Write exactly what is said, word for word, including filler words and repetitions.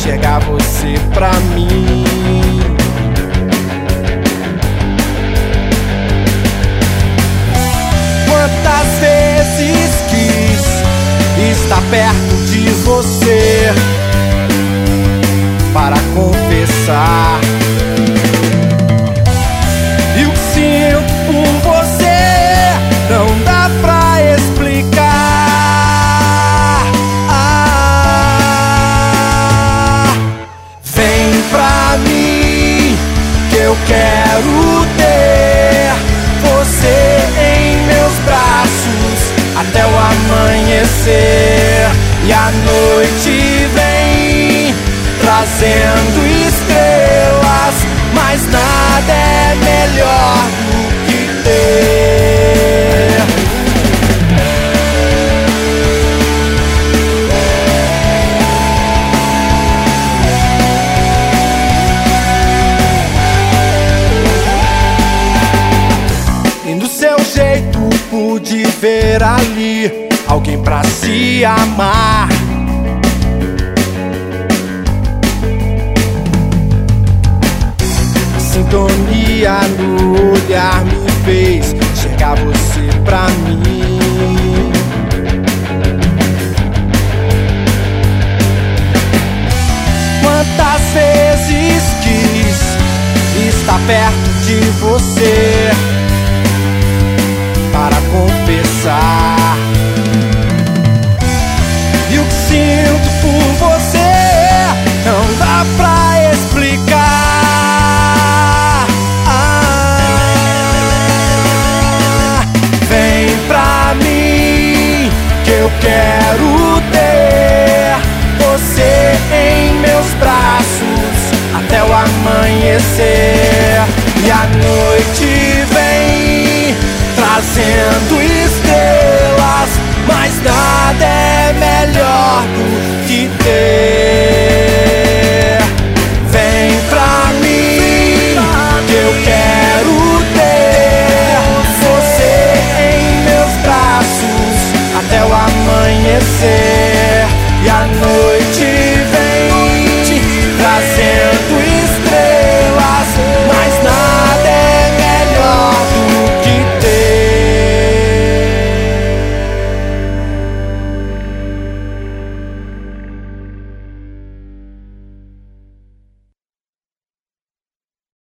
enxergar você pra mim. Quantas vezes quis estar perto de você para confessar e o que sinto por você não dá pra explicar. Ah, vem pra mim que eu quero ter você em meus braços até o amanhecer, e a noite vem trazendo estrelas, mas nada é melhor do que ter. E do seu jeito pude ver ali alguém pra se amar. Sintonia no olhar me fez enxergar você pra mim. Quantas vezes quis estar perto de você para confessar e o que sinto por você não dá pra explicar. Eu quero ter você em meus braços até o amanhecer, e a noite vem trazendo estrelas, mas nada é melhor do que ter. Vem pra mim que eu quero ter você em meus braços até o amanhecer, e a noite